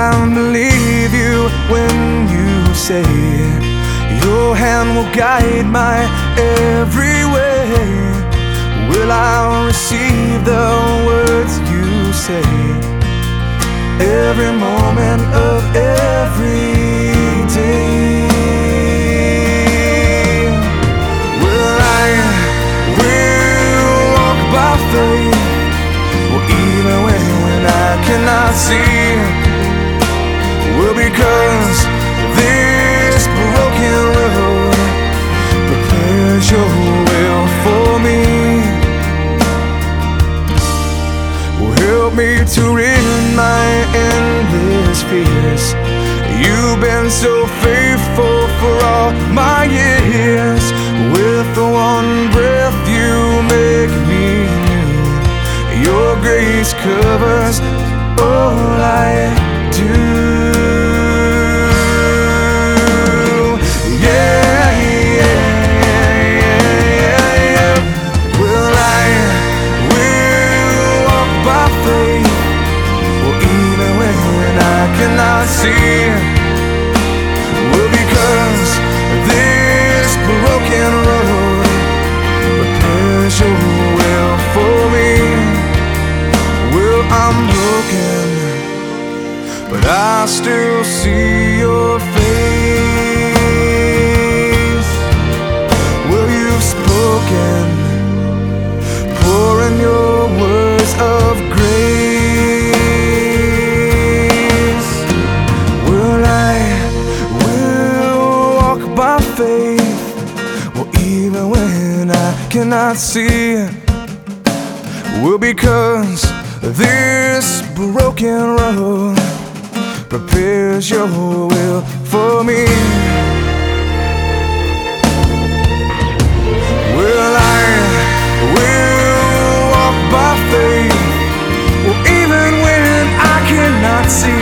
I believe you when you say your hand will guide my every way? Will I receive the words you say every moment of every day? Will I walk by faith, or even when I cannot see? Well, because this broken road prepares your will for me. Well, help me to rid my endless fears. You've been so faithful for all my years. With the one breath you make me new. Your grace covers all I do. Cannot see. Well, because this broken road prepares your will for me. Well, I'm broken, but I still see your face. Well, you've spoken, pouring your words of grace. Faith, well, even when I cannot see. Well, because this broken road prepares your will for me. Well, I will walk by faith, well, even when I cannot see.